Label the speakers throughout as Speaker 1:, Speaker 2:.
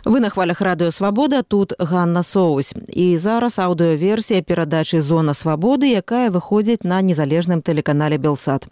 Speaker 1: Вы на хвалях Радыё Свабода, тут Ганна Соусь. І зараз аўдыёверсія перадачы «Зона свабоды», якая выходзіць на незалежным тэлеканале «Белсат».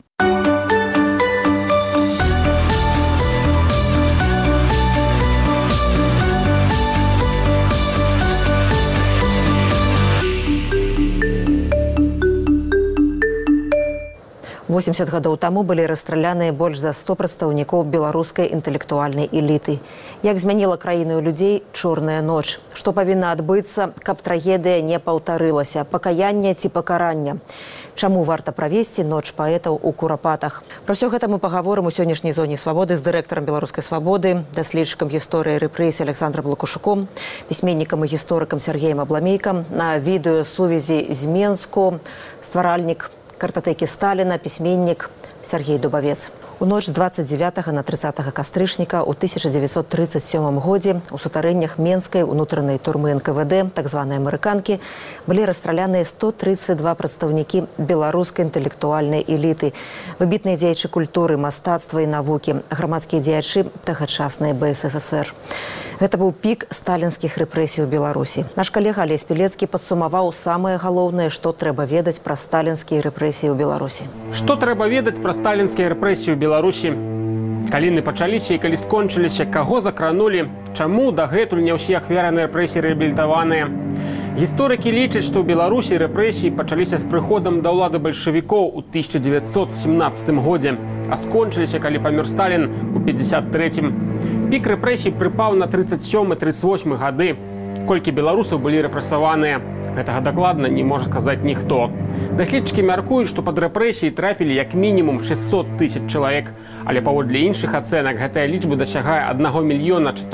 Speaker 1: – 80 гадоў таму былі расстраляныя больш за 100 прадстаўнікоў беларускай інтэлектуальнай эліты. Як змяніла краіну людзей чорная ноч? Што павінна адбыцца, каб трагедыя не паўтарылася? Пакаянне ці пакаранне? Чаму варта правесці ноч паэтаў у Курапатах? Пра ўсё гэта мы пагаворым у сённяшняй зоне свабоды з дырэктарам беларускай свабоды, даследчыкам гісторыі рэпрэсій Александром Лукашуком, пісьменнікам і гісторыкам Сергеем Абламейкам, на відэосувязі з Менску, стваральнік картатэкі Сталіна, пісьменнік Сергей Дубавец. У ноч з 29 на 30 кастрычніка ў 1937 годзе у сутарэннях Менскай унутранай турмы НКВД, так званай амерыканкі, былі расстраляныя 132 прадстаўнікі беларускай інтэлектуальнай эліты, выбітныя дзеячы культуры, мастацтва і навукі, грамадскія дзеячы тагачаснай БССР. Гэта быў пік сталінскіх рэпрэсій у Беларусі. Наш калега Алесь Пілецкі падсумаваў самае галоўнае, што трэба ведаць пра сталінскія рэпрэсіі ў Беларусі.
Speaker 2: Што трэба ведаць пра сталінскія рэпрэсіі ў Беларусі? Калі яны пачаліся і калі скончыліся, каго закранулі, чаму дагэтуль не ўсе ахвяры рэпрэсій рэабілітаваныя? Гісторыкі лічаць, што ў Беларусі рэпрэсіі пачаліся з прыходам да ўлады бальшавікоў у 1917 годзе, а скончыліся, калі памёр Сталін у 1953-м. Пік рэпрэсій прыпаў на 37-38 гады. Колькі беларусаў былі рэпрэсаваныя? Гэтага дакладна не можа сказаць ніхто. Даследчыкі мяркуюць, што пад рэпрэсіі трапілі як мінімум 600 000 чалавек, але паводле іншых ацэнак гэтая лічба дасягае 1 400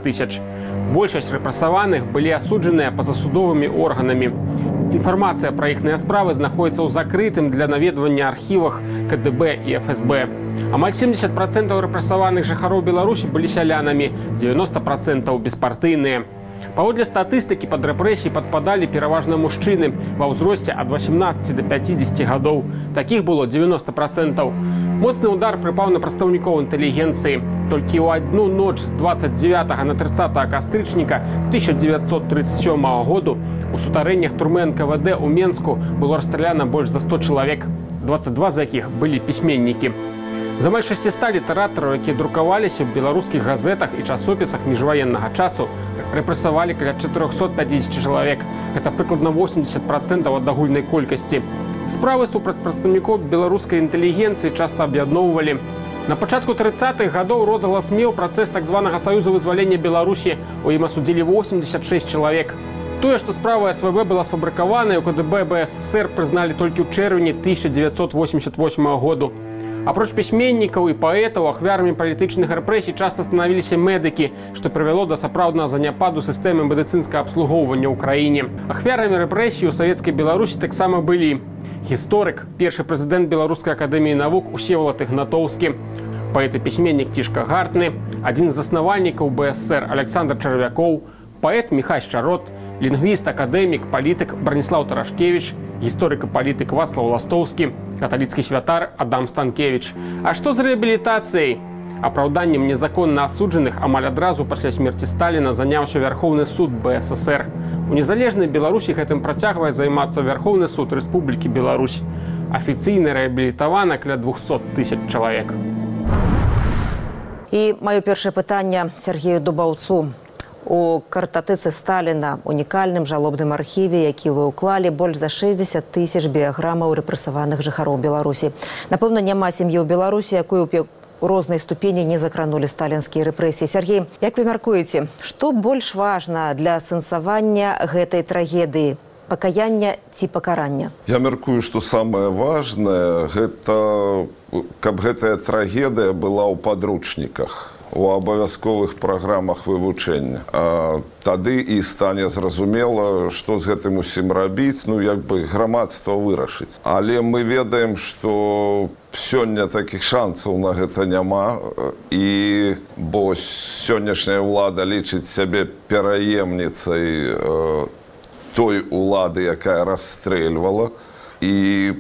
Speaker 2: 000. Большасць рэпрэсаваных былі асуджаныя пазасудовымі органамі. Інфармацыя пра іхныя справы знаходзіцца ў закрытым для наведвання архівах КДБ і ФСБ. Амаль 70% рэпрэсаваных жыхароў Беларусі былі сялянамі, 90% беспартыйныя. Паводле статыстыкі пад рэпрэсіі падпадалі пераважна мужчыны ва ўзросце ад 18 до 50 гадоў. Такіх было 90%. Моцны удар прыпаў на прадстаўнікоў інтэлігенцыі. Толькі ў адну ноч з 29 на 30 кастрычніка 1937 году у сутарэннях турмы НКВД у Менску было расстраляна больш за 100 чалавек, 22 з якіх былі пісьменнікі. З амаль 600 літаратараў, якія друкаваліся ў беларускіх газетах і часопісах міжваеннага часу, рэпрэсавалі каля 450 чалавек. Гэта прыкладна 80% ад агульнай колькасці. Справы супраць прадстаўнікоў беларускай інтэлігенцыі часта аб'ядноўвалі. На пачатку 30-х гадоў розгалас меў працэс так званага Саюзу вызвалення Беларусі. У ім асудзілі 86 чалавек. Тое, што справа СВБ была сфабрыкаваная, у КДБ БССР прызналі толькі ў чэрвені 1988 году. Апроч пісьменнікаў і паэтаў, ахвярамі палітычных рэпрэсій часта станавіліся медыкі, што прывяло да сапраўднага заняпаду сістэмы медыцынскага абслугоўвання ў краіне. Ахвярамі рэпрэсій у савецкай Беларусі таксама былі гісторык, першы прэзідэнт Беларускай акадэміі навук Усевалад Ігнатоўскі, паэт і пісьменнік Цішка Гартны, адзін з заснавальнікаў БССР Александр Чарвякоў, паэт Міхась Чарот, лінгвіст, акадэмік, палітык Браніслаў Тарашкевіч, гісторык і палітык Вацлаў Ластоўскі, каталіцкі святар Адам Станкевіч. А што з рэабілітацыяй? Апраўданнем незаконна асуджаных амаль адразу пасля смерці Сталіна заняўся Вярхоўны суд БССР. У незалежнай Беларусі гэтым працягвае займацца Вярхоўны суд Рэспублікі Беларусь. Афіцыйна рэабілітавана каля 200 000 чалавек.
Speaker 1: І маё першае пытанне Сергею Дубаўцу. У картатэцы Сталіна, унікальным жалобным архіве, які вы ўклалі больш за 60 000 біяграмаў рэпрэсаваных жыхароў Беларусі. Напэўна, няма сям'і ў Беларусі, якую у рознай ступені не закранулі сталінскія рэпрэсіі. Сергей, як вы мяркуеце, што больш важна для асэнсавання гэтай трагедыі? Пакаяння ці пакарання?
Speaker 3: Я мяркую, што самае важнае, гэта каб гэтая трагедыя была ў падручніках, у абавязковых праграмах вывучэння. Тады і стане зразумела, што з гэтым усім рабіць, як бы грамадства вырашыць. Але мы ведаем, што сёння такіх шансаў на гэта няма, і бо сённяшняя ўлада лічыць сябе пераемніцай той улады, якая расстрэльвала, і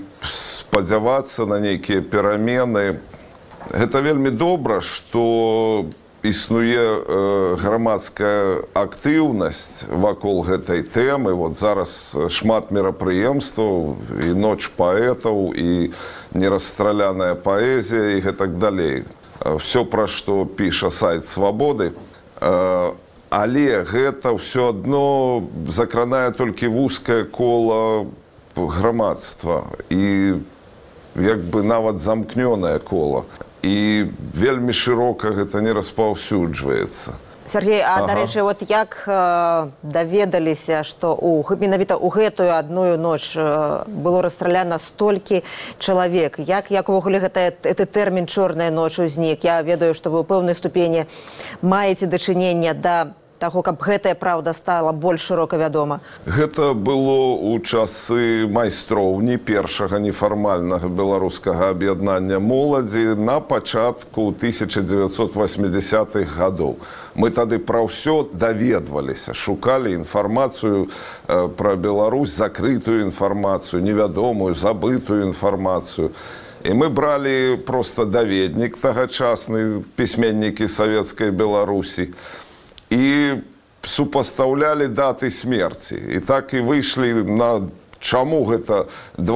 Speaker 3: спадзявацца на нейкія перамены. Гэта вельмі добра, што існуе грамадская актыўнасць вакол гэтай тэмы. Вот зараз шмат мерапрыемстваў, і ноч паэтаў, і нерасстраляная паэзія, і гэтак далей. Все, пра што піша сайт «Свабоды». Але гэта ўсё адно закранае толькі вузкае кола грамадства і як бы нават замкнёнае кола. І вельмі шырока гэта не распаўсюджваецца.
Speaker 1: Сергей, а дарэчы, вот як даведаліся, што менавіта ў гэтую адную ноч было расстраляна столькі чалавек? Як увогуле гэты тэрмін «чорная ноч» узнік? Я ведаю, што вы ў пэўнай ступені маеце дачыненне да таго, каб гэтая праўда стала больш шырока вядома?
Speaker 3: Гэта было ў часы майстроўні першага нефармальнага беларускага аб'яднання моладзі на пачатку 1980-х гадоў. Мы тады пра ўсё даведваліся, шукалі інфармацыю пра Беларусь, закрытую інфармацыю, невядомую, забытую інфармацыю. І мы бралі проста даведнік тагачасны, пісьменнікі савецкай Беларусі, і супастаўлялі даты смерці. І так і выйшлі на чаму гэта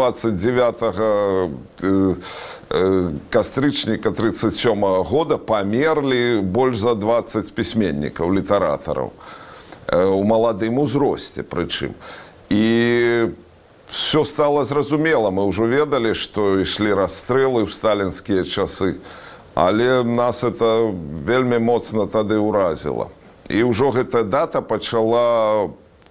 Speaker 3: 29 кастрычніка 37 года памерлі больш за 20 пісьменнікаў, літаратараў. У маладым узросце прычым. І все стало зразумела. Мы ўжо ведалі, што ішлі расстрэлы ў сталінскія часы. Але нас это вельмі моцна тады ўразіла. І ўжо гэтая дата пачала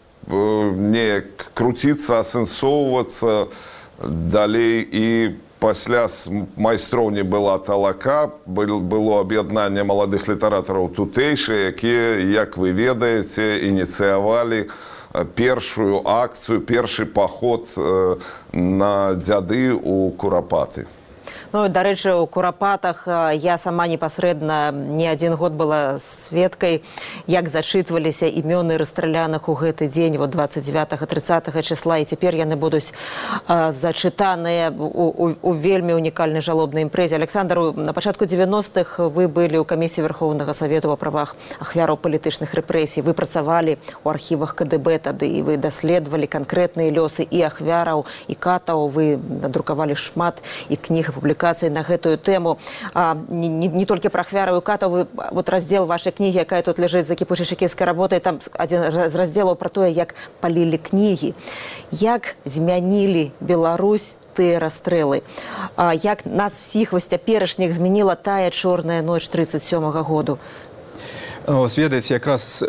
Speaker 3: неяк круціцца, асэнсоўвацца далей. І пасля майстроўні была «Талака», было аб'яднанне маладых літаратараў тутэйшыя, якія, як вы ведаеце, ініцыявалі першую акцыю, першы паход на дзяды ў Курапаты.
Speaker 1: Ну, дарэчы, у Курапатах я сама непасрэдна не адзін год была сведкай, як зачытваліся імёны расстраляных у гэты дзень, 29-30 числа, і цяпер яны будуць зачытаныя у вельмі унікальнай жалобнай імпрэзе. Александр, на пачатку 90-х вы былі ў камісіі Верховнага Савету па правах ахвяраў палітычных рэпрэсій. Вы працавалі ў архівах КДБ тады, і вы даследавалі канкрэтныя лёсы і ахвяраў, і катаў. Вы надрукавалі шмат і кніг, і публікацый на гэтую тэму. Не толькі пра ахвяраў і катаў. Вот раздзел вашай кнігі, якая тут ляжыць за кіпучай чэкісцкай работай, там адзін з раздзелаў пра тое, як палілі кнігі. Як змянілі Беларусь тыя расстрэлы? Як нас всіх вось цяперашніх змяніла тая чорная ноч 37-го году?
Speaker 4: Ведаеце, якраз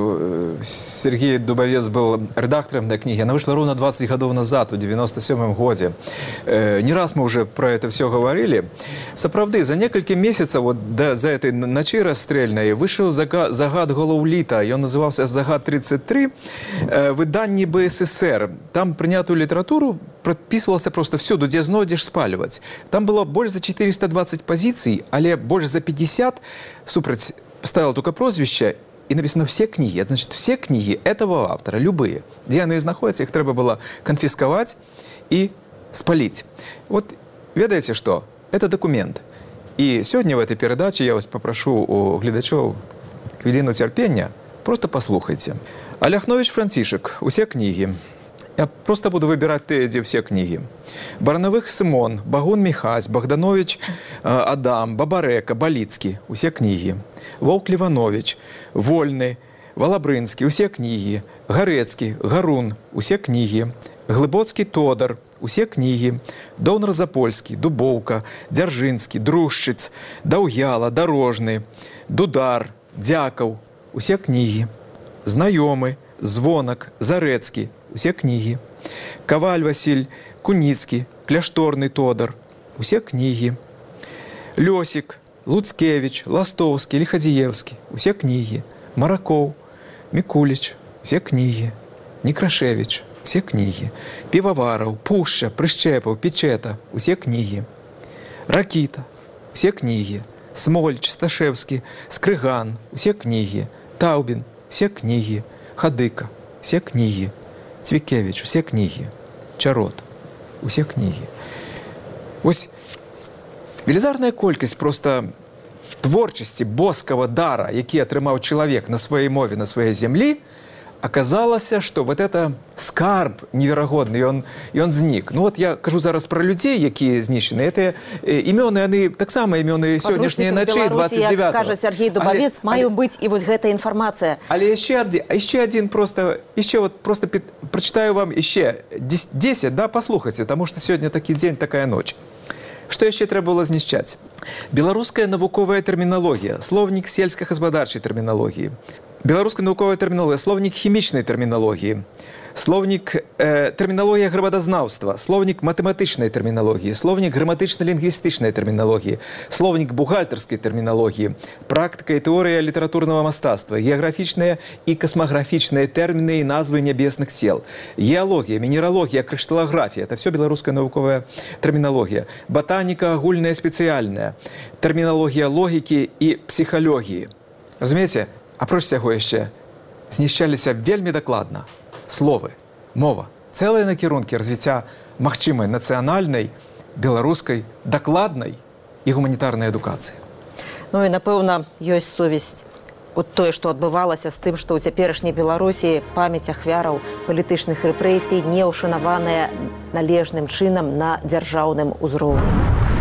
Speaker 4: Сергей Дубавец был редактором этой книги. Она вышла ровно 20 годов назад, в 97-м году. Не раз мы уже про это все говорили. Сапраўды, за несколько месяцев вот за этой ночи расстрельной вышел загад Голоулита. Он назывался «Загад-33» в издании БССР. Там принятую литературу прописывался просто всюду, где знойдешь, спаливать. Там было больше за 420 позиций, але больше за 50 супроть ставил только прозвище, и написано «все книги». Это значит, все книги этого автора, любые. Где они находятся, их треба было конфисковать и спалить. Вот, ведаете что? Это документ. И сегодня в этой передаче я вас попрошу у глядачов хвилину терпения. Просто послухайте. Аляхнович Францишек, «Усе книги». Я просто буду выбирать эти все книги. Барановых Симон, Багун Михась, Богданович Адам, Бабарека, Балицкий, «Усе книги». Волк Ливанович, Вольный, Волобрынский, «Усе книги». Горецкий, Гарун, «Усе книги». Глыбоцкий Тодор, «Усе книги». Донор Запольский, Дубовка, Дзяржинский, Друшчиц, Даўяла, Дорожный, Дудар, Дяков, «Усе книги». Знайомый, Звонок, Зарецкий, «Усе книги». Коваль Василь, Куницкий, Кляшторный Тодор, «Усе книги». Лёсик, Луцкевич, Ластовский, Лиходеевский, «Усе книги». Мараков, Микулич, «Усе книги». Некрашевич, «Усе книги». Пивоваров, Пуща, Прищепов, Печета, «Усе книги». Ракита, «Усе книги». Смольч, Сташевский, Скрыган, «Усе книги». Таубин, «Усе книги». Хадыка, «Усе книги». Цвікевич, «Усе книги». Чарот, «Усе книги». Ось велізарная колькасць просто творчасці, боскага дара, які атрымаў чалавек на сваёй мове, на сваёй зямлі, оказалось, что вот это скарб неверагодны, ён знік. Ну вот я кажу зараз про людей, якія знішчаны. Это імёны, яны таксама імёны сённяшняй ночи 29-го.
Speaker 1: Як кажа Сергей Дубавец, мае быць і вот гэта інфармацыя.
Speaker 4: Але еще один просто прочитаю вам еще 10, да, послухайте, потому что сегодня такой день, такая ночь. Что еще трэба было знішчаць? Беларуская навуковая тэрміналогія, словнік сельскагаспадарчай тэрміналогіі. Беларуская навуковая тэрміналогія, словнік хімічнай тэрміналогіі, словнік тэрміналогія грамадазнаўства, словнік матэматычнай тэрміналогіі, словнік граматычна-лінгвістычнай тэрміналогіі, словнік бухгалтарскай тэрміналогіі, практыка і тэорыя літаратурнага мастацтва, геаграфічныя і касмаграфічныя тэрміны і назвы нябесных цел, геалогія, мінералогія, крышталаграфія — это все беларуская навуковая тэрміналогія, ботаніка агульная спецыяльная, тэрміналогія логікі і псіхалогіі. Разумееце? Апроч цяго яшчэ знішчаліся вельмі дакладна словы, мова, цэлыя накірункі развіцця магчымай нацыянальнай, беларускай, дакладнай і гуманітарнай адукацыі.
Speaker 1: Ну і, напэўна, ёсць сувязь от тое, што адбывалася з тым, што ў цяперашняй Беларусі памяць ахвяраў палітычных рэпрэсій не ўшанаваная належным чынам на дзяржаўным узроўні.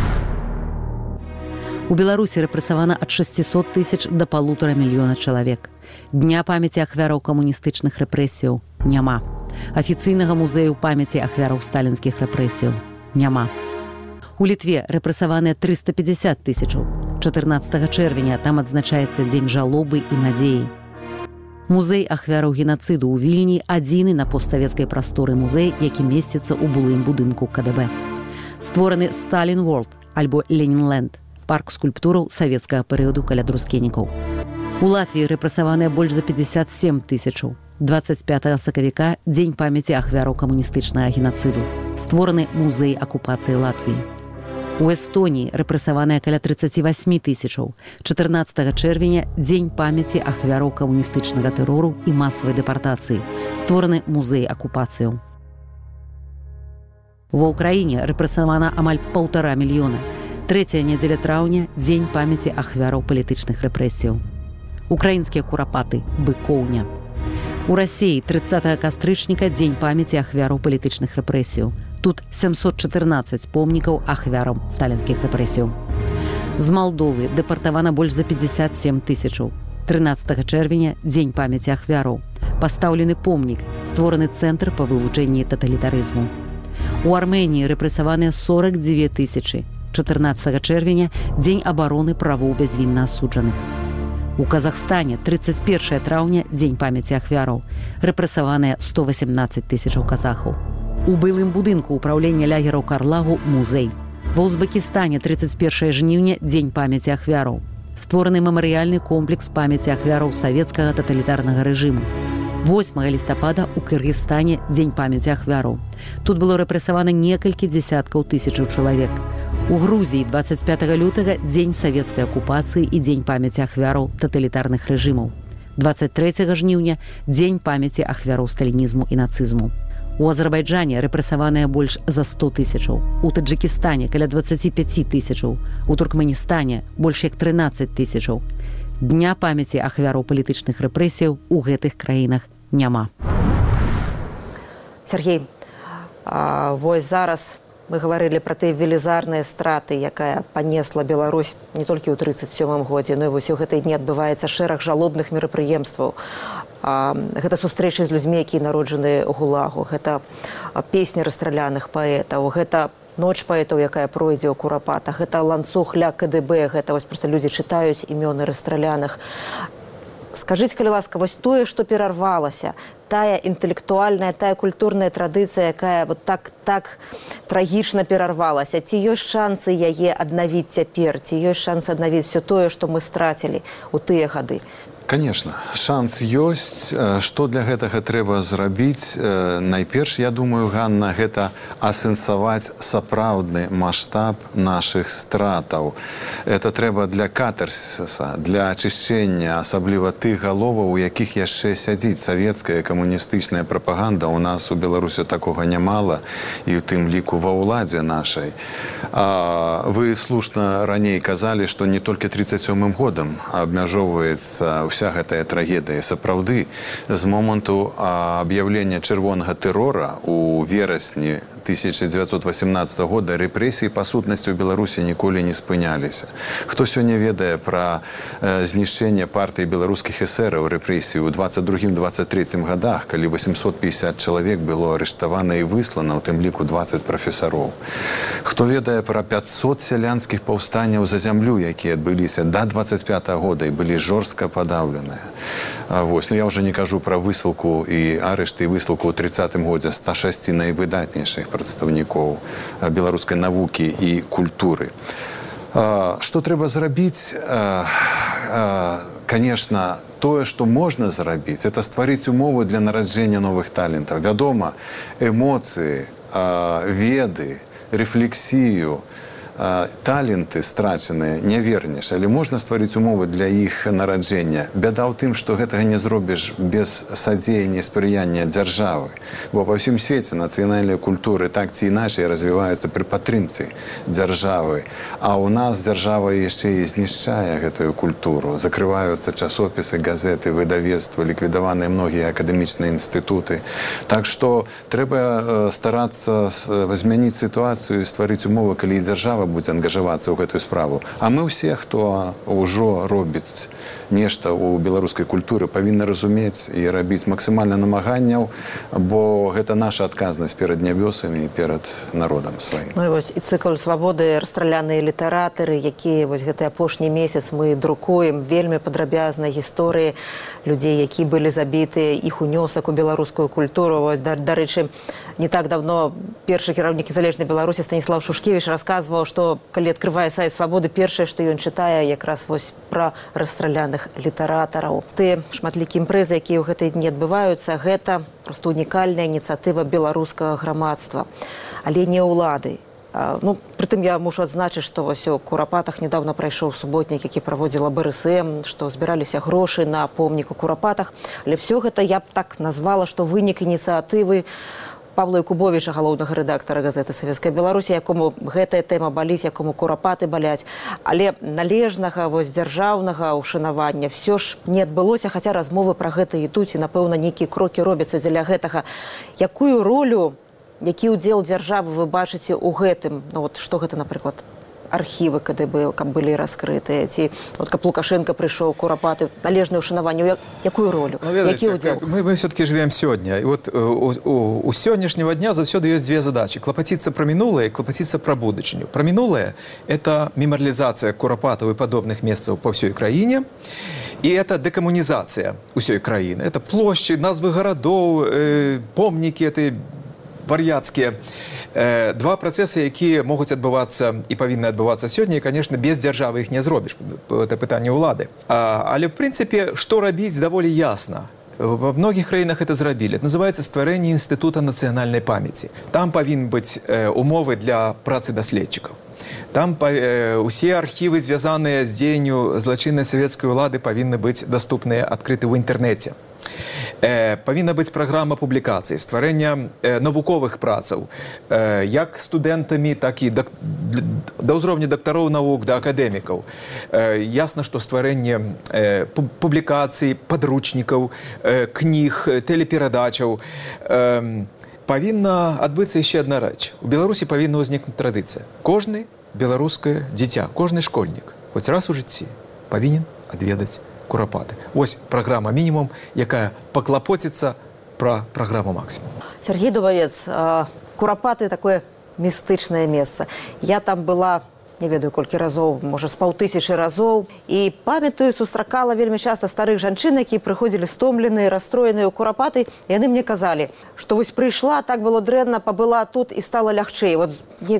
Speaker 5: У Беларусі рэпрэсавана ад 600 тысяч до 1,5 мільёна чалавек. Дня памяці ахвяраў камуністычных рэпрэсіяў няма. Афіцыйнага музею памяці ахвяраў сталінскіх рэпрэсіяў няма. У Літве рэпрэсаваныя 350 тысячаў. 14 чэрвеня там адзначаецца дзень жалобы і надзеі. Музей ахвяраў генацыду ў Вільні адзіны на постсавецкай прасторы музей, які месціцца ў былым будынку КДБ. Створаны Сталін Ворлд альбо Ленінленд, парк скульптураў савецкага перыяду каля друскенікаў. У Латвіі рэпрэсаваныя больш за 57 тысячаў. 25 сакавіка – дзень памяці ахвяраў камуністычнага генацыду. Створаны музей акупацыі Латвіі. У Эстоніі рэпрэсаваныя каля 38 тысячаў. 14 чэрвеня – дзень памяці ахвяраў камуністычнага тэрору і масавай дэпартацыі. Створаны музей акупацыяў. Ва ўкраіне рэпрэсавана амаль 1,5 мільёна. 3-я нядзеля траўня – дзень памяці ахвяраў палітычных рэпрэсіяў. Украінскія курапаты – быкоўня. У Расіі 30 кастрычніка – дзень памяці ахвяраў палітычных рэпрэсіяў. Тут 714 помнікаў ахвярам сталінскіх рэпрэсіяў. З Малдовы дэпартавана больш за 57 тысячаў. 13 чэрвеня – дзень памяці ахвяраў. Пастаўлены помнік, створаны цэнтр па вывучэнні таталітарызму. У Арменіі рэпрэсаваныя 42 тысячы. 14 чэрвеня – дзень абароны правоў бязвінна асуджаных. У Казахстане 31 траўня – дзень памяці ахвяраў. Рэпрэсаваныя 118 тысячаў казахаў. У былым будынку ўпраўлення лагераў Карлагу музей. Ва Узбекістане 31 жніўня – дзень памяці ахвяраў. Створаны мемарыяльны комплекс памяці ахвяраў савецкага таталітарнага рэжыму. 8 лістапада у Кыргызстане дзень памяці ахвяраў. Тут было рэпрэсавана некалькі дзесяткаў тысячаў чалавек. У Грузіі 25 лютага дзень савецкай акупацыі і дзень памяці ахвяраў таталітарных рэжымаў. 23 жніўня дзень памяці ахвяраў сталінізму і нацызму. У Азербайджане рэпрэсаваныя больш за 100 тысячаў. У Таджикістане каля 25 тысячаў. У Туркменістане больш як 13 тысячаў. Дня памяці ахвяраў палітычных рэпрэсіяў у гэтых краінах няма.
Speaker 1: Сергей, вось зараз мы гаварылі пра тыя велізарныя страты, якая панесла Беларусь не толькі ў 37-м годзе, но і вось у гэтай дні адбываецца шэраг жалобных мерапрыемстваў. Гэта сустрэчы з людзьмі, якія народжаны ў ГУЛАГу, гэта песні расстраляных паэтаў, гэта ноч паэтаў, якая пройдзе ў Курапатах, гэта ланцуг ля КДБ, гэта вось проста людзі чытаюць імёны расстраляных. Скажыце, калі ласка, вось тое, што перарвалася, тая інтэлектуальная, тая культурная традыцыя, якая вот так трагічна перарвалася, ці ёсць шансы яе аднавіць цяпер, ці ёсць шансы аднавіць все тое, што мы страцілі ў тыя гады?
Speaker 6: Конечно, шанс ёсць. Што для гэтага трэба зрабіць? Найперш, я думаю, Ганна, гэта асэнсаваць сапраўдны маштаб нашых стратаў. Это трэба для катарсіса, для ачышчэння, асабліва тых галоваў, у якіх яшчэ сядзіць савецкая камуністычная прапаганда. У нас у Беларусі такога нямала, і ў тым ліку ва ўладзе нашай. Вы слушна раней казалі, што не толькі 37-м годам абмяжоўваецца вся гэтая трагедыя. Сапраўды, з моманту аб'яўлення чырвонага тэрора у верасні 1918 года рэпрэсіі па сутнасці ў Беларусі ніколі не спыняліся. Хто сёння ведае пра знішчэнне партыі беларускіх эсэраў рэпрэсіі ў 22-23 годах, калі 850 чалавек было арыштавана і выслана, у тым ліку 20 прафесароў. Хто ведае пра 500 сялянскіх паўстанняў за зямлю, якія адбыліся да 25 года і былі жорстка падаўленыя. Я ўжо не кажу пра высылку і арышты і высылку ў 30-м годзе 106 найвыдатнейшых прадстаўнікоў беларускай навукі і культуры. Што трэба зрабіць? Конечно, тое, што можна зрабіць, это стварыць умовы для нараджэння новых талентаў. Вядома, эмоцыі, веды, рэфлексію, таленты страчаныя не вернеш, але можна стварыць умовы для іх нараджэння. Бяда ў тым, што гэтага не зробіш без садзеяння і спрыяння дзяржавы. Бо ва ўсім свеце нацыянальныя культуры так ці іначай развіваюцца пры падтрымцы дзяржавы. А ў нас дзяржава яшчэ і знішчае гэтую культуру. Закрываюцца часопісы, газеты, выдавецтвы, ліквідаваныя многія акадэмічныя інстытуты. Так што трэба старацца змяніць сітуацыю і стварыць умовы, калі і дзяржава будзе ангажавацца ў гэтую справу. А мы ўсе, хто ўжо робіць нешта ў беларускай культуры, павінны разумець і рабіць максімальна намаганняў, бо гэта наша адказнасць перад нябёсамі і перад народам сваім.
Speaker 1: Ну і вось і цыкл свабоды, расстраляныя літаратары, якія вось гэты апошні месяц мы друкуем, вельмі падрабязныя гісторыі людзей, якія былі забітыя, іх унёсак у беларускую культуру. Дарэчы, не так давно першы кіраўнік незалежнай Беларусі Станіслав Шушкевіч расказваў, што калі адкрывае сайт свабоды, першае, што ён чытае, якраз вось пра расстраляных літаратараў. Тыя шматлікія імпрэзы, якія ў гэтыя дні адбываюцца, гэта проста унікальная ініцыятыва беларускага грамадства, але не ўлады. Прытым я мушу адзначыць, што вось у Курапатах недавно прайшоў суботнік, які праводзіла БРСМ, што збіраліся грошы на помнік у Курапатах, але все гэта я б так назвала, што вынік ініцыятывы Павла Якубовіча, галоўнага рэдактара газеты «Савецкая Беларусь», якому гэтая тэма баліць, якому Курапаты баляць. Але належнага, дзяржаўнага ўшанавання все ж не адбылося, хаця размовы пра гэта ідуць, і, напэўна, нейкія крокі робяцца дзеля гэтага. Якую ролю, які ўдзел дзяржавы вы бачыце ў гэтым? Што гэта, напрыклад, архівы КДБ, каб былі раскрытыя, ці каб Лукашенко прыйшоў, Курапаты, належнае ўшанаванне, якую ролю, які ўдзел?
Speaker 4: Мы все-таки живем сегодня. И вот у сегодняшнего дня завсёды есть две задачи. Клопотиться про минулое и клопотиться про будущее. Про минулое – это мемориализация Курапатов и подобных мест по всей Украине. И это декоммунизация всей краины. Это площади, назвы городов, помники, это вар'яцкія. Два працэсы, якія могуць адбывацца і павінны адбывацца сёння, і, конечно, без дзяржавы іх не зробіш. Это пытанне ўлады. Але, в прынцыпе, што рабіць даволі ясна. Во многих краінах это зрабілі. Это называется стварэнне інстытута нацыянальнай памяці. Там павінны быць умовы для працы даследчыкаў. Там усе архівы, звязаныя з дзеянню злачыннай савецкай улады, павінны быць даступныя адкрыты ў інтэрнэце. Павінна быць праграма публікацый, стварэння навуковых працаў, як студэнтамі, так і да ўзроўня дактароў навук, да акадэмікаў. Ясна, што стварэнне публікацый, падручнікаў, кніг, тэлеперадачаў. Павінна адбыцца яшчэ адна рэч. У Беларусі павінна ўзнікнуць традыцыя. Кожны беларускае дзіця, кожны школьнік, хоць раз у жыцці, павінен адведаць Курапаты. Вось праграма «Мінімум», якая паклапоціцца пра праграму «Максімум».
Speaker 1: Сергей Дубавец, Курапаты – такое містычнае месца. Я там была, не ведаю колькі разоў, можа, з 5000 разоў. І памятаю, сустракала вельмі часта старых жанчын, якія прыходзілі стомленыя, расстроеныя ў Курапаты. І яны мне казалі, што вось прыйшла, так было дрэнна, пабыла тут і стала лягчэй. Вот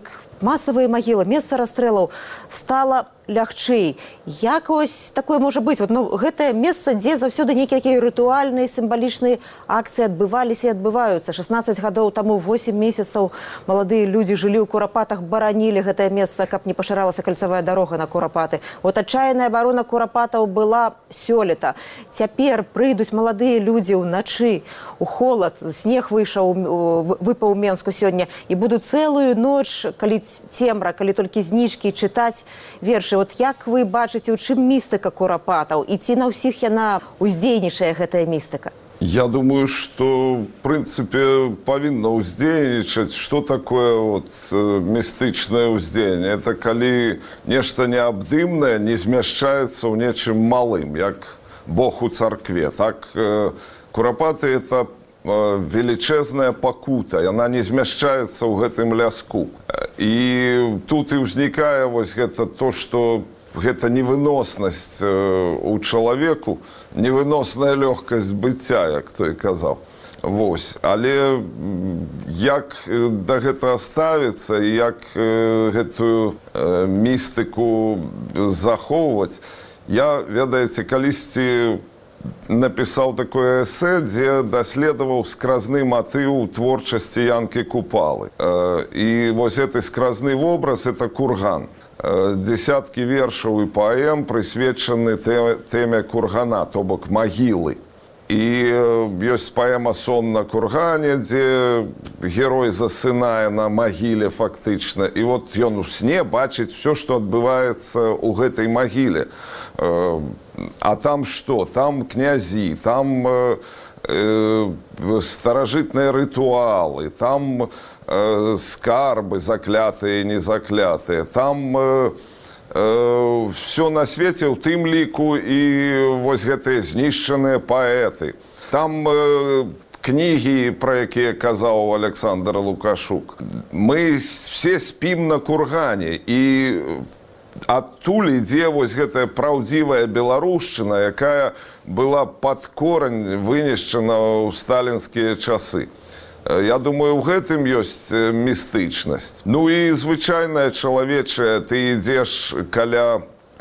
Speaker 1: масавыя магілы, месца расстрэлаў стала лягчэй. Як вось такое можа быць? Гэтае месца, дзе заўсёды нейкія такія рытуальныя, сімвалічныя акцыі адбываліся і адбываюцца. 16 гадоў таму, 8 месяцаў маладыя людзі жылі ў Курапатах, баранілі гэтае месца, каб не пашыралася кальцавая дарога на Курапаты. Адчайная абарона Курапатаў была сёлета. Цяпер прыйдуць маладыя людзі ўначы, у холад, снег выпаў у Менску сёння, і буду цэлую ноч, калі цемра, калі толькі зніжкі, чытаць вершы. Як вы бачыце, у чым містыка Курапатаў? І ці на ўсіх яна уздзейнічае, гэтая містыка?
Speaker 3: Я думаю, что, в принципе, повинно уздзейнічаць. Что такое містычнае ўздзеянне? Это калі нешта неабдымнае не змяшчаецца ў нечым малым, як Бог у царкве. Так, Курапаты – это величезная пакута, яна не змяшчаецца ў гэтым ляску. І тут і ўзнікае гэта то, што гэта невыноснасць у чалавеку, невыносная лёгкасць быцця, як той казаў. Але як да гэтага ставіцца і як гэтую містыку захоўваць, я, ведаеце, калісьці напісаў такое эсэ, дзе даследаваў скразны матыў творчасці Янкі Купалы. І вось гэты скразны вобраз – это курган. Дзесяткі вершаў і паэм прысвечаны тэме кургана, то бок магілы. І ёсць паэма «Сон на кургане», дзе герой засынае на магіле фактычна. І ён у сне бачыць все, што адбываецца ў гэтай магіле. А там што? Там князі, там старажытныя рытуалы, там скарбы заклятыя і незаклятыя, там все на свеце, у тым ліку і вось гэтыя знішчаныя паэты. Там кнігі, пра якія казаў Александр Лукашук. Мы все спім на кургане, і адтуль ідзе вось гэтая праўдзівая беларушчына, якая была пад корань вынішчана ў сталінскія часы. Я думаю, у гэтым ёсць містычнасць. Ну і звычайная чалавечая, ты ідзеш каля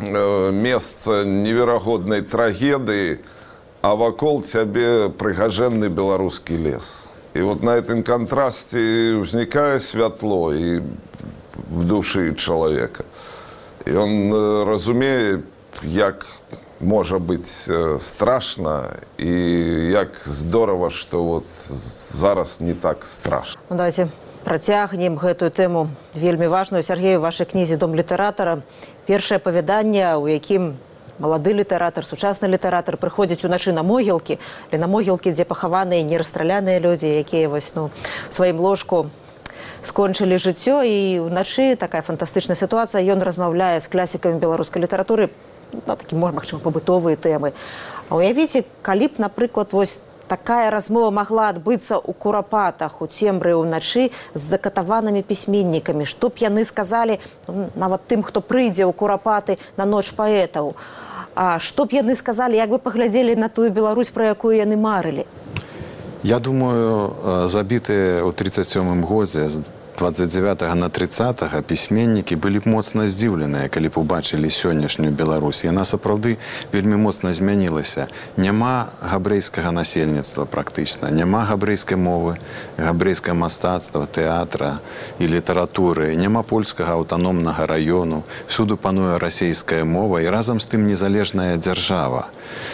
Speaker 3: месца неверагоднай трагедыі, а вакол цябе прыгажэнны беларускі лес. І на гэтым кантрасце ўзнікае святло і в душы чалавека. І он разумее, як можа быць страшна і як здорава, што зараз не так страшна.
Speaker 1: Давайте працягнем гэтую тэму вельмі важную. Сергей, у вашай кнізе «Дом літаратара» першае апавяданне, у якім малады літаратар, сучасны літаратар прыходзіць уначы на могілкі, дзе пахаваныя нерастраляныя людзі, якія у сваім ложку скончылі жыццё, і ўначы такая фантастычная сітуацыя. Ён размаўляе з класікамі беларускай літаратуры на такі, магчыма, пабытовыя тэмы. А уявіце, калі б, напрыклад, вось такая размова магла адбыцца ў Курапатах у цемры ўначы з закатаванымі пісьменнікамі, што б яны сказалі нават тым, хто прыйдзе ў Курапаты на ноч паэтаў? А што б яны сказалі, як бы паглядзелі на тую Беларусь, пра якую яны марылі?
Speaker 6: Я думаю, забітыя ў 37-м годзе з 29 на 30 пісьменнікі былі б моцна здзіўленыя, калі б убачылі сённяшнюю Беларусь. Яна сапраўды вельмі моцна змянілася. Няма габрэйскага насельніцтва практычна, няма габрэйскай мовы, габрэйскага мастацтва, тэатра і літаратуры, няма польскага аўтаномнага раёну, всюду пануе расейская мова і разам з тым незалежная дзяржава.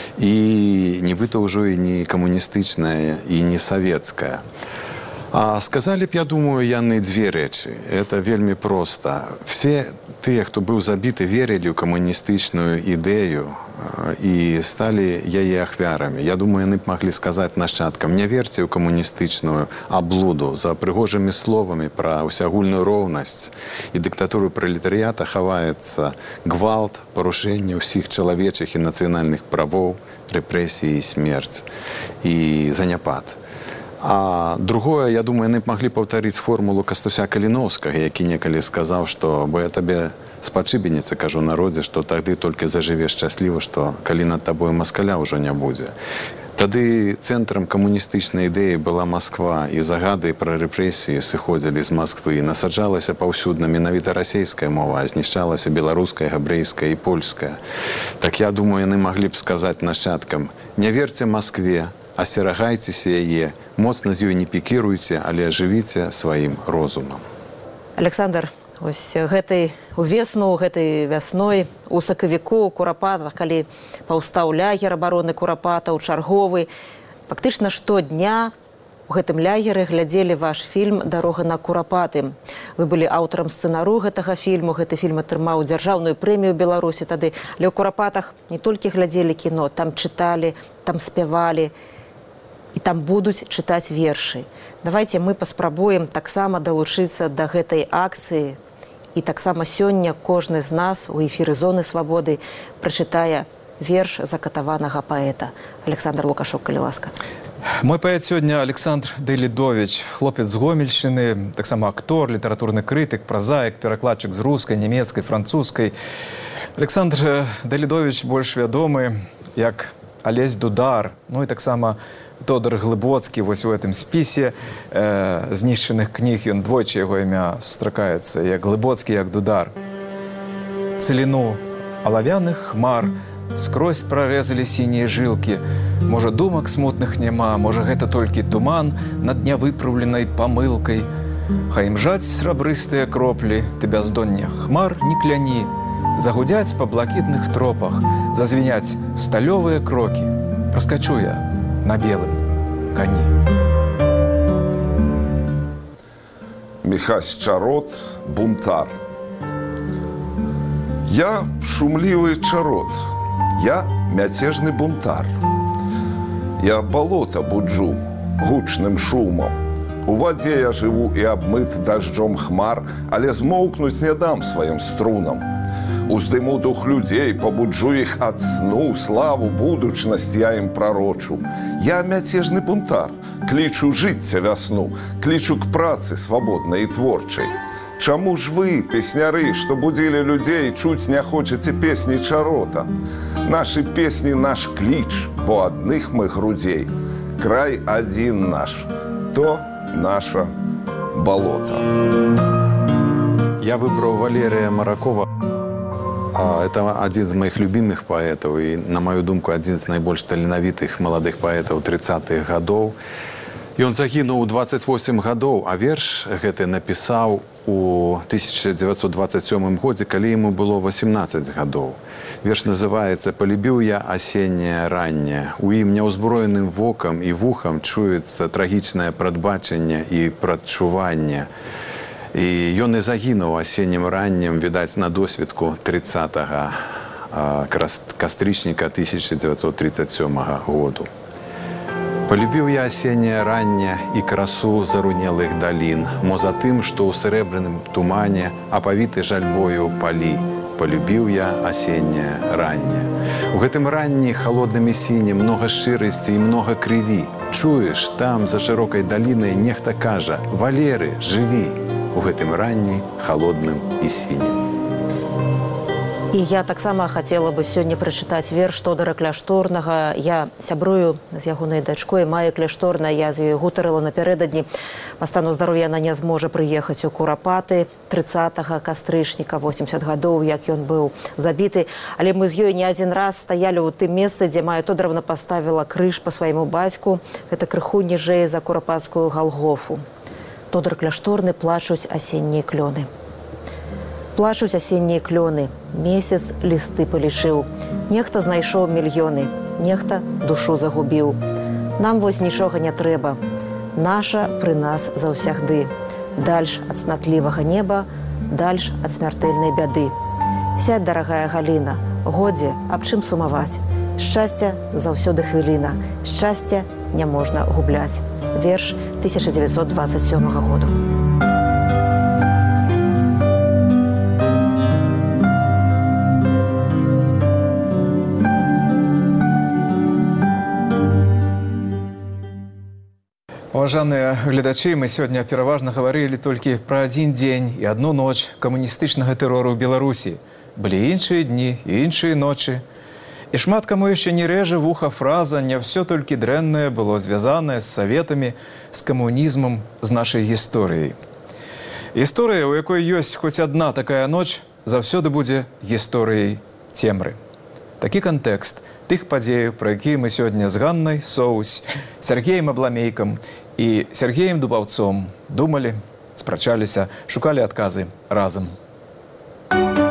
Speaker 6: І нібыта ўжо і не камуністычная, і не савецкая. А сказалі б, я думаю, яны дзве рэчы. Это вельмі проста. Все тыя, хто быў забіты, верылі ў камуністычную ідэю і сталі яе ахвярамі. Я думаю, яны б маглі сказаць нашчадкам: не верце ў камуністычную аблуду. За прыгожымі словамі пра ўсеагульную роўнасць і дыктатуру пралетарыята хаваецца гвалт, парушэнне ўсіх чалавечых і нацыянальных правоў, рэпрэсіі і смерць і заняпад. А другое, я думаю, яны б маглі паўтарыць формулу Кастуся Каліноўскага, які некалі сказаў, што «бо я табе спачыбеніца, кажу народзе, што тады толькі зажыве шчасліва, што калі над табою маскаля ўжо не будзе». Тады цэнтрам камуністычнай ідэі была Масква, і загады пра рэпрэсіі сыходзілі з Масквы. Насаджалася паўсюдна менавіта расейская мова, а знішчалася беларуская, габрэйская і польская. Так я думаю, яны маглі б сказаць нашчадкам: не верце Маскве, асцерагайцеся яе, моцна з ёй не пікіруйце, але жывіце сваім розумам.
Speaker 1: Александр, ось гэтай увесну, гэтай вясной у сакавіку, у Курапатах, калі паўстаў лагер абароны Курапатаў, чарговы, фактычна штодня у гэтым лагеры глядзелі ваш фільм «Дарога на Курапаты». Вы былі аўтарам сцэнару гэтага фільму, гэты фільм атрымаў дзяржаўную прэмію Беларусі тады. Але ў Курапатах не толькі глядзелі кіно, там чыталі, там спявалі, і там будуць чытаць вершы. Давайте мы паспрабуем таксама далучыцца да гэтай акцыі, і таксама сёння кожны з нас у эфіры «Зоны свабоды» прачытае верш закатаванага паэта. Александр Лукашук, калі ласка.
Speaker 4: Мой паэт сёння Александр Дэлідовіч, хлопец з Гомельшчыны, таксама актор, літаратурны крытык, празаік, перакладчык з рускай, нямецкай, французскай. Александр Дэлідовіч больш вядомы як Алесь Дудар, ну і таксама Тодар Глыбоцкі, вось у гэтым спісе знішчаных кніг, ён двойчы яго імя сустракаецца, як Глыбоцкі, як Дудар. Цыліну алавяных хмар скрозь прарэзалі сінія жылкі. Можа, думак смутных няма, можа, гэта толькі туман над нявыпраўленай памылкай. Хай імжаць срабрыстыя кроплі, ты бяздоння хмар не кляні. Загудзяць па блакітных тропах, зазвіняць сталёвыя крокі. Праскачу я на белым коні.
Speaker 3: Михась Чарот, бунтар. Я шумливый чарот, я мяцежны бунтар. Я болото буджу гучным шумом. У вадзе я жыву і абмыт дажджом хмар, але змоўкнуць не дам сваім струнам. Уздыму дух людзей, пабуджу іх ад сну, славу, будучнасць я ім прарочу. Я мяцежны бунтар, клічу жыцця вясну, клічу к працы свабоднай і творчай. Чаму ж вы, песняры, што будзілі людзей, чуць не хочаце песні Чарота? Нашы песні наш кліч, бо адных мы грудзей. Край адзін наш, то наша болото.
Speaker 6: Я выбрал Валерия Маракова. Это один из моих любимых поэтов и, на мою думку, один из наибольш таленавітых молодых поэтов 30-х годов. И он загинул у 28 годов, а верш гэты написал у 1927 годзе, калі ему было 18 годов. Верш называется «Полюбил я осеннее раннее». У ім няўзброеным вокам і вухам чуецца трагічнае прадбачанне і прадчуванне. І ён і загінуў асеннім раннем, відаць, на досвідку 30-го кастрычніка 1937 году. Полюбіў я асенняе ранне і красу зарунелых далін, мо за тым, што ў срэбраным тумане апавіты жальбою палі. Полюбіў я асенняе ранне. У гэтым ранні халоднымі сінем многа шчырасці і многа крыві. Чуеш, там, за шырокай далінай, нехта кажа: «Валеры, жыві!» У гэтым ранні халодным і сінім.
Speaker 1: І я таксама хацела бы сёння прачытаць верш Тодара Кляшторнага. Я сябрую з ягонай дачкой Майей Кляшторнай, я з ёй гутарыла напярэдадні. Па стану здароўя яна не зможа прыехаць у Курапаты 30-го кастрычніка, 80 гадоў, як ён быў забіты. Але мы з ёй не адзін раз стаялі ў тым месцы, дзе Майя Тодоровна паставіла крыж па свайму бацьку. Гэта крыху ніжэй за Курапатскую Галгофу. Тодар Кляшторны плачуць асеннія клёны. Плачуць асеннія клёны, месяц лісты палічыў. Нехта знайшоў мільёны, нехта душу загубіў. Нам вось нічога не трэба. Наша пры нас заўсягды. Дальш ад цнатлівага неба, дальш ад смяртэльнай бяды. Сядь, дарагая Галіна, годзе, аб чым сумаваць. Шчасця заўсёды хвіліна, шчасця не можна губляць. Верш 1927 году.
Speaker 4: Уважаныя гледачы, мы сёння пераважна гаварылі толькі пра адзін дзень і адну ноч камуністычнага тэрору ў Беларусі. Былі іншыя дні і іншыя ночы. І шмат каму яшчэ не рэжа вуха фраза «Не ўсё толькі дрэннае было звязанае з саветамі, з камунізмам, з нашай гісторыяй». Гісторыя, у якой ёсць хоць адна такая ноч, заўсёды будзе гісторыяй цемры. Такі кантэкст тых падзеяў, пра якія мы сёння з Ганнай Соусь, Сергеем Абламейкам і Сергеем Дубаўцом думалі, спрачаліся, шукалі адказы разам.